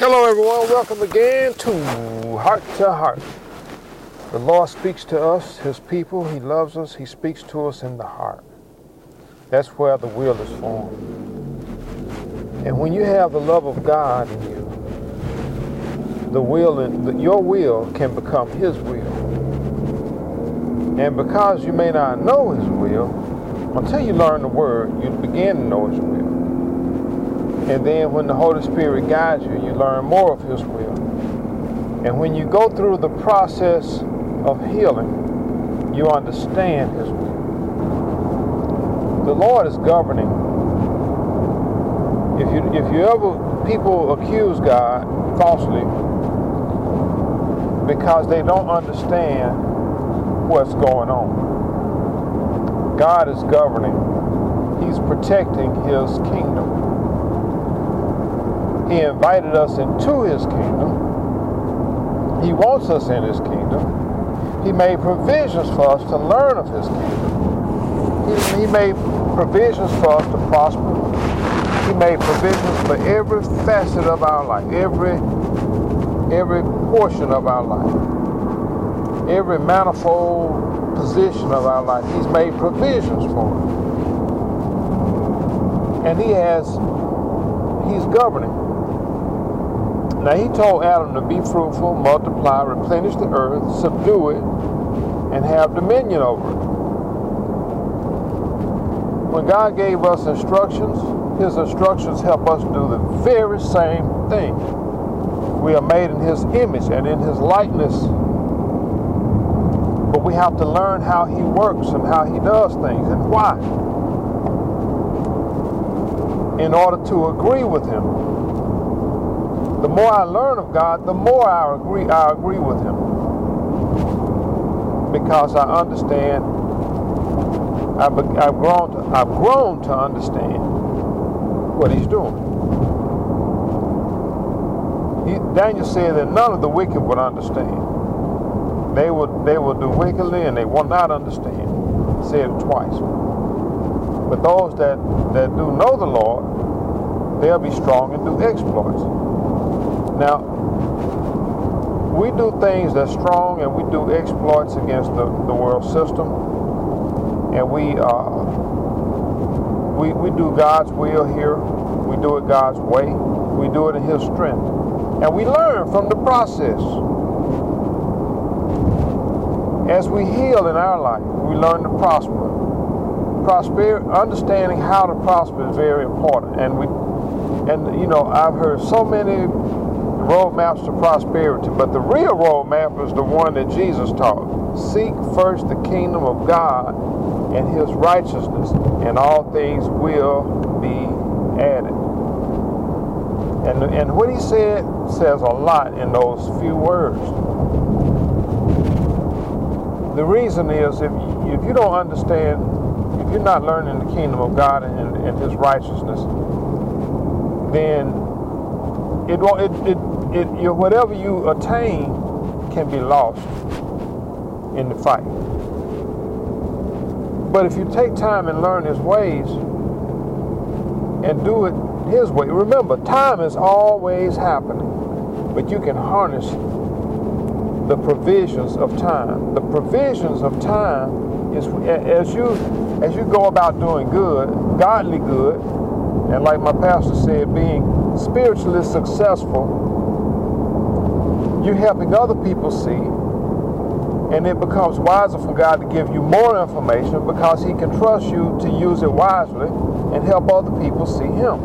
Hello everyone, welcome again to Heart to Heart. The Lord speaks to us, His people. He loves us. He speaks to us in the heart. That's where the will is formed. And when you have the love of God in you, your will can become His will. And because you may not know His will, until you learn the Word, you begin to know His will. And then when the Holy Spirit guides you, you learn more of His will. And when you go through the process of healing, you understand His will. The Lord is governing. People accuse God falsely because they don't understand what's going on. God is governing. He's protecting His kingdom. He invited us into His kingdom. He wants us in His kingdom. He made provisions for us to learn of His kingdom. He made provisions for us to prosper. He made provisions for every facet of our life, every portion of our life, every manifold position of our life. He's made provisions for it. And He's governing. Now He told Adam to be fruitful, multiply, replenish the earth, subdue it, and have dominion over it. When God gave us instructions, His instructions help us do the very same thing. We are made in His image and in His likeness, but we have to learn how He works and how He does things and why, in order to agree with Him. The more I learn of God, the more I agree with Him. Because I understand, I've grown to understand what He's doing. Daniel said that none of the wicked would understand. They will do wickedly and they will not understand. He said it twice. But those that do know the Lord, they'll be strong and do exploits. Now, we do things that's strong and we do exploits against the world system, and we do God's will here. We do it God's way. We do it in His strength, and we learn from the process. As we heal in our life, we learn to prosper. Understanding how to prosper is very important, and I've heard so many roadmaps to prosperity, but the real roadmap is the one that Jesus taught. Seek first the kingdom of God and His righteousness, and all things will be added. And what He said says a lot in those few words. The reason is if you don't understand, if you're not learning the kingdom of God and His righteousness, then whatever you attain can be lost in the fight. But if you take time and learn His ways and do it His way, remember, time is always happening, but you can harness the provisions of time. The provisions of time is as you go about doing good, godly good, and like my pastor said, being spiritually successful, you're helping other people see, and it becomes wiser for God to give you more information because He can trust you to use it wisely and help other people see Him.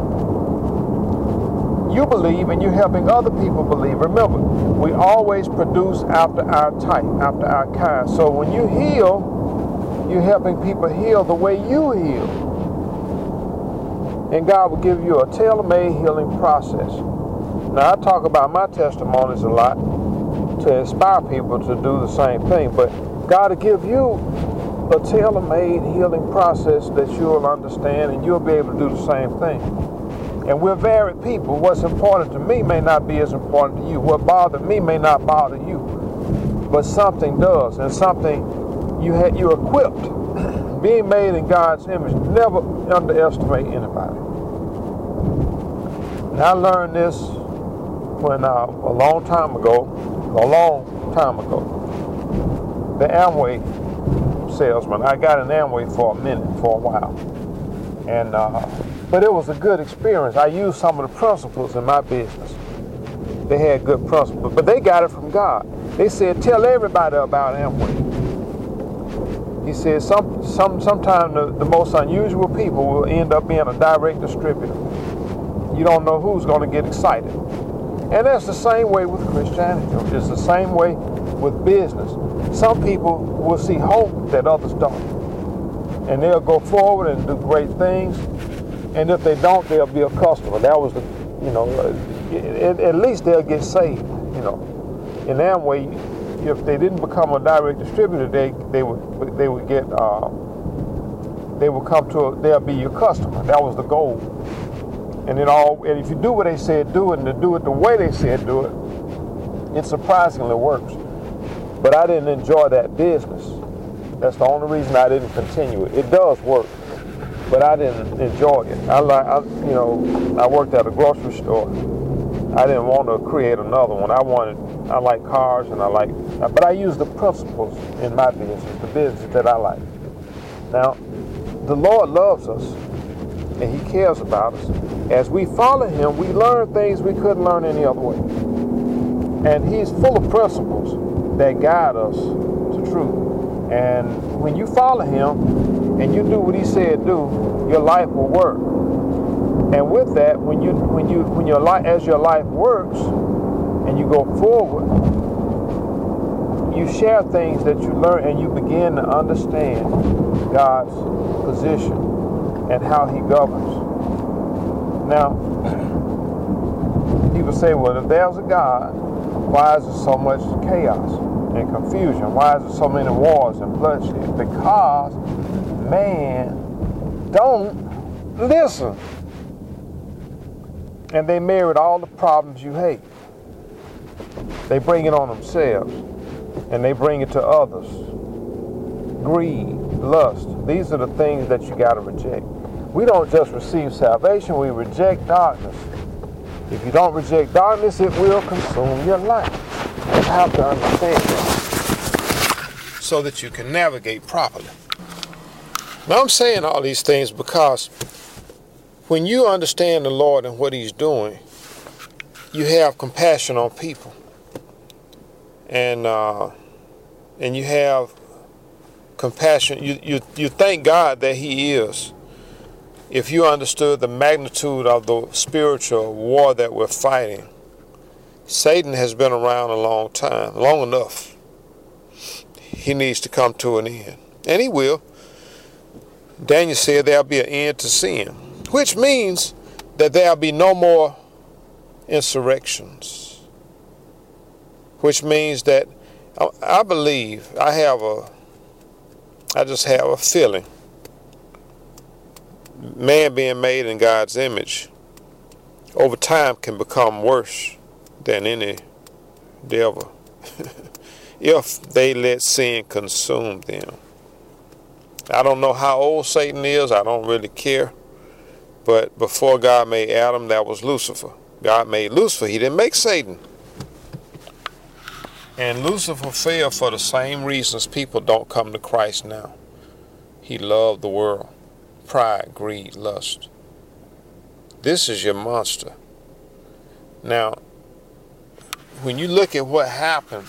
You believe and you're helping other people believe. Remember, we always produce after our type, after our kind. So when you heal, you're helping people heal the way you heal. And God will give you a tailor-made healing process. Now, I talk about my testimonies a lot to inspire people to do the same thing, but God will give you a tailor-made healing process that you'll understand, and you'll be able to do the same thing. And we're varied people. What's important to me may not be as important to you. What bothered me may not bother you, but something does, and something you're equipped. Being made in God's image, never underestimate anybody. And I learned this when a long time ago, the Amway salesman, I got an Amway for a while. And but it was a good experience. I used some of the principles in my business. They had good principles, but they got it from God. They said, tell everybody about Amway. He said, sometimes the most unusual people will end up being a direct distributor. You don't know who's going to get excited. And that's the same way with Christianity. It's the same way with business. Some people will see hope that others don't. And they'll go forward and do great things. And if they don't, they'll be a customer. That was at least they'll get saved, In Amway, if they didn't become a direct distributor, they'll be your customer. That was the goal. And if you do what they said do it, and to do it the way they said do it, it surprisingly works. But I didn't enjoy that business. That's the only reason I didn't continue it. It does work, but I didn't enjoy it. I worked at a grocery store. I didn't want to create another one. I like cars, but I use the principles in my business, the business that I like. Now, the Lord loves us, and He cares about us. As we follow Him, we learn things we couldn't learn any other way. And He's full of principles that guide us to truth. And when you follow Him and you do what He said do, your life will work. And with that, as your life works and you go forward, you share things that you learn and you begin to understand God's position and how He governs. Now, people say, well, if there's a God, why is there so much chaos and confusion? Why is there so many wars and bloodshed? Because man don't listen. And they merit all the problems you hate. They bring it on themselves, and they bring it to others. Greed, lust, these are the things that you got to reject. We don't just receive salvation, we reject darkness. If you don't reject darkness, it will consume your life. You have to understand that so that you can navigate properly. Now, I'm saying all these things because when you understand the Lord and what He's doing, you have compassion on people, and you have compassion. You thank God that He is. If you understood the magnitude of the spiritual war that we're fighting, Satan has been around a long time, long enough. He needs to come to an end, and he will. Daniel said there'll be an end to sin, which means that there'll be no more insurrections, which means that I believe, I just have a feeling, man being made in God's image over time can become worse than any devil if they let sin consume them. I don't know how old Satan is, I don't really care. But before God made Adam, that was Lucifer. God made Lucifer, He didn't make Satan. And Lucifer fell for the same reasons people don't come to Christ now. He loved the world. Pride, greed, lust. This is your monster. Now, when you look at what happened,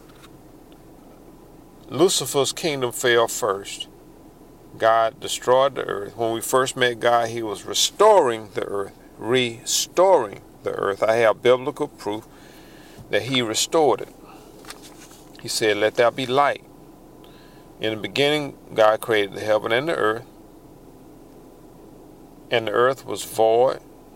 Lucifer's kingdom fell first. God destroyed the earth. When we first met God, He was restoring the earth. Restoring the earth. I have biblical proof that He restored it. He said, let there be light. In the beginning, God created the heaven and the earth. And the earth was void.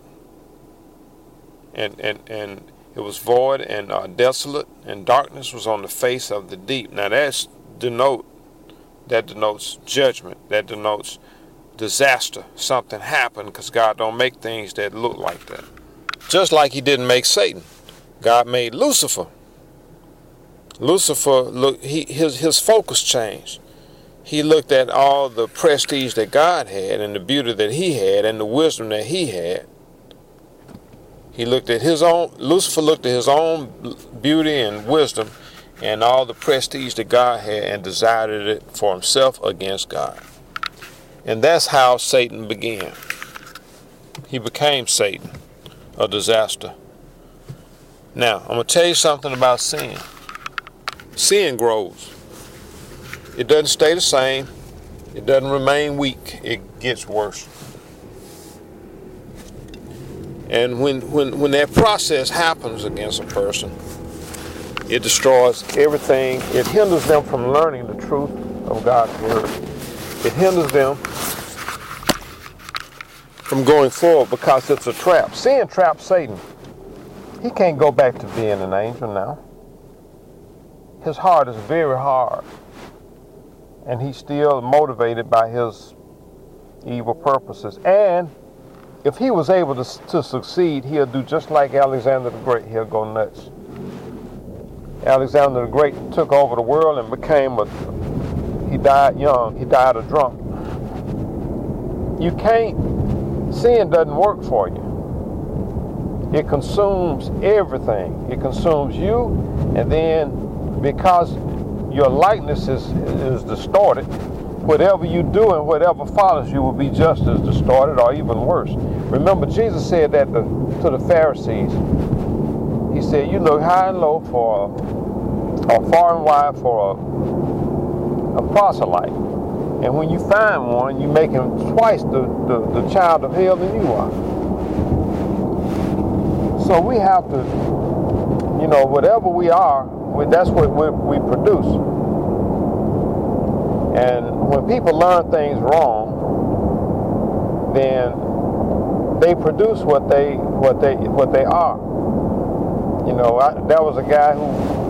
And it was void and desolate. And darkness was on the face of the deep. Now that denotes judgment. That denotes disaster. Something happened because God don't make things that look like that. Just like He didn't make Satan. God made Lucifer. Lucifer, his focus changed. He looked at all the prestige that God had and the beauty that He had and the wisdom that He had. Lucifer looked at his own beauty and wisdom and all the prestige that God had and desired it for himself against God. And that's how Satan began. He became Satan, a disaster. Now, I'm going to tell you something about sin. Sin grows. It doesn't stay the same. It doesn't remain weak. It gets worse. And when that process happens against a person, it destroys everything. It hinders them from learning the truth of God's word. It hinders them from going forward because it's a trap. Sin traps Satan. He can't go back to being an angel now. His heart is very hard. And he's still motivated by his evil purposes. And if he was able to succeed, he'll do just like Alexander the Great. He'll go nuts. Alexander the Great took over the world and he died young. He died a drunk. Sin doesn't work for you. It consumes everything. It consumes you, and then because your likeness is distorted, whatever you do and whatever follows you will be just as distorted or even worse. Remember, Jesus said that to the Pharisees. He said, you look high and low or far and wide for a proselyte. And when you find one, you make him twice the child of hell than you are. So we have to, whatever we are, that's what we produce. And when people learn things wrong, then they produce what they are. There was a guy who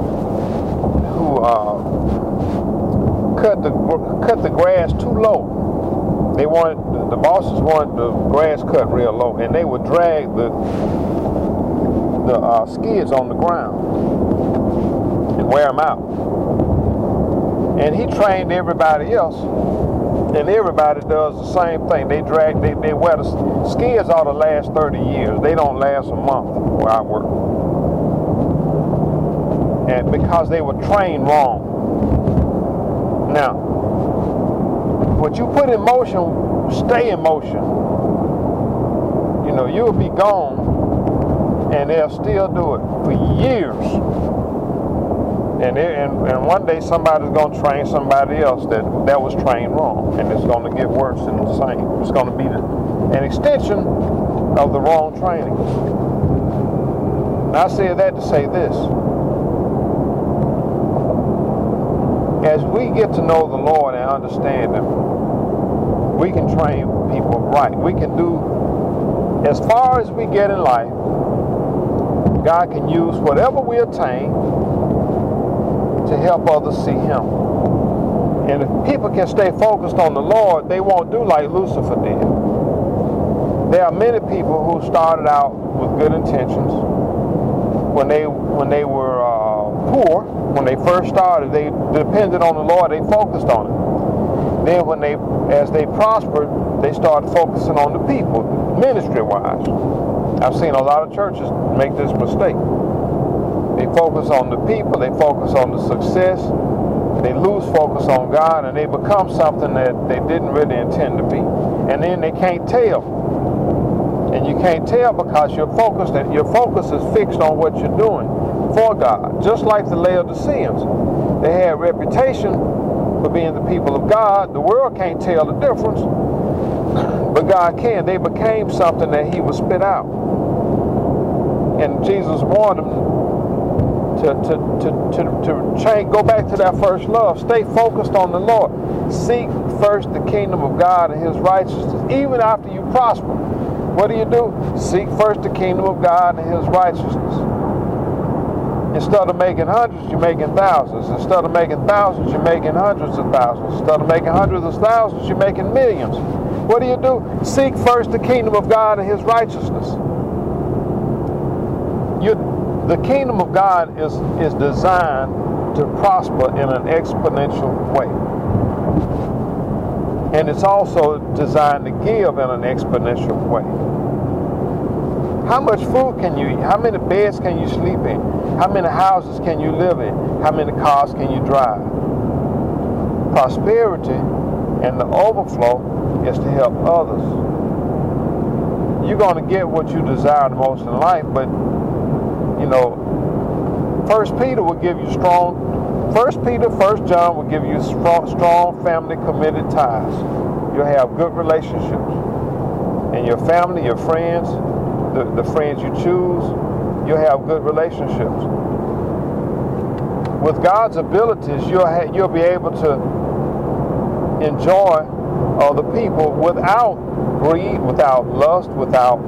cut the grass too low. The bosses wanted the grass cut real low, and they would drag the skids on the ground and wear them out. And he trained everybody else, and everybody does the same thing. They wear the skids ought to last 30 years. They don't last a month where I work. And because they were trained wrong. Now, what you put in motion, stay in motion. You'll be gone, and they'll still do it for years. And one day somebody's going to train somebody else that was trained wrong, and it's going to get worse and the same. It's going to be an extension of the wrong training. And I say that to say this. As we get to know the Lord and understand Him, we can train people right. We can do, as far as we get in life, God can use whatever we attain to help others see Him. And if people can stay focused on the Lord, they won't do like Lucifer did. There are many people who started out with good intentions. When they were poor, when they first started, they depended on the Lord, they focused on it. Then as they prospered, they started focusing on the people, ministry-wise. I've seen a lot of churches make this mistake. They focus on the people, they focus on the success, they lose focus on God, and they become something that they didn't really intend to be. And then they can't tell. And you can't tell because your focus is fixed on what you're doing for God. Just like the Laodiceans. They had a reputation for being the people of God. The world can't tell the difference, but God can. They became something that He would spit out. And Jesus warned them to change, go back to that first love. Stay focused on the Lord. Seek first the kingdom of God and His righteousness. Even after you prosper, what do? Seek first the kingdom of God and His righteousness. Instead of making hundreds, you're making thousands. Instead of making thousands, you're making hundreds of thousands. Instead of making hundreds of thousands, you're making millions. What do? Seek first the kingdom of God and His righteousness. The kingdom of God is designed to prosper in an exponential way. And it's also designed to give in an exponential way. How much food can you eat? How many beds can you sleep in? How many houses can you live in? How many cars can you drive? Prosperity and the overflow is to help others. You're going to get what you desire the most in life, but, you know, 1 Peter will give you strong, 1 Peter, 1 John will give you strong family committed ties. You'll have good relationships. And your family, your friends, the friends you choose, you'll have good relationships. With God's abilities, you'll be able to enjoy other people without greed, without lust, without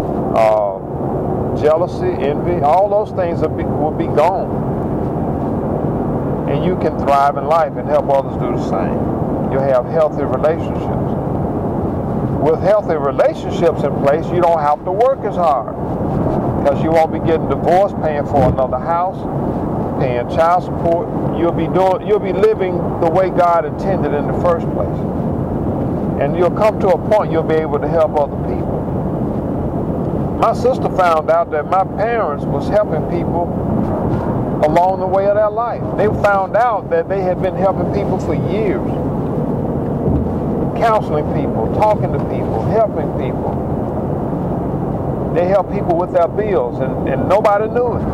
jealousy, envy. All those things will be gone. And you can thrive in life and help others do the same. You'll have healthy relationships. With healthy relationships in place, you don't have to work as hard, because you won't be getting divorced, paying for another house, paying child support. You'll be living the way God intended in the first place. And you'll come to a point you'll be able to help other people. My sister found out that my parents was helping people along the way of their life. They found out that they had been helping people for years. Counseling people, talking to people, helping people. They help people with their bills, and nobody knew it.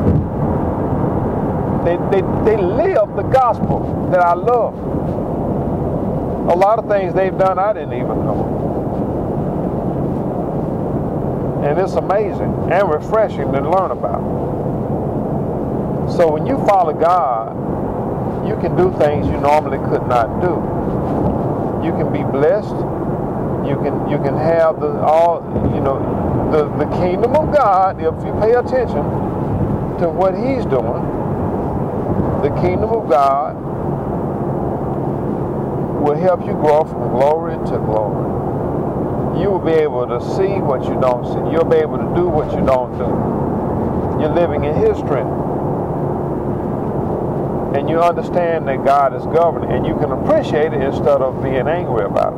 They live the gospel that I love. A lot of things they've done I didn't even know. And it's amazing and refreshing to learn about. So when you follow God, you can do things you normally could not do. You can be blessed. You can have the kingdom of God. If you pay attention to what He's doing, the kingdom of God will help you grow from glory to glory. You will be able to see what you don't see. You'll be able to do what you don't do. You're living in His strength. And you understand that God is governing, and you can appreciate it instead of being angry about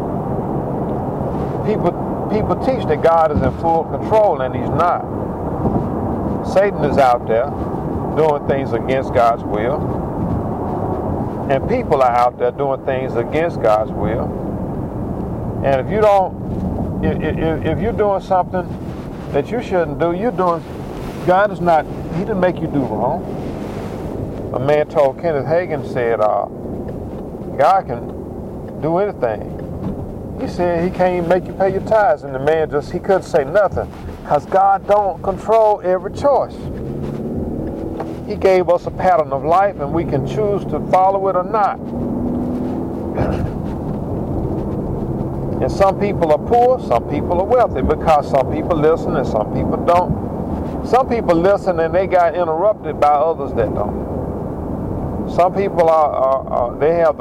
it. People teach that God is in full control, and He's not. Satan is out there doing things against God's will, and people are out there doing things against God's will. And if you're doing something that you shouldn't do, God is not. He didn't make you do wrong. A man told Kenneth Hagin, said, God can do anything. He said He can't even make you pay your tithes. And the man he couldn't say nothing, because God don't control every choice. He gave us a pattern of life, and we can choose to follow it or not. And some people are poor, some people are wealthy, because some people listen and some people don't. Some people listen and they got interrupted by others that don't. Some people they have the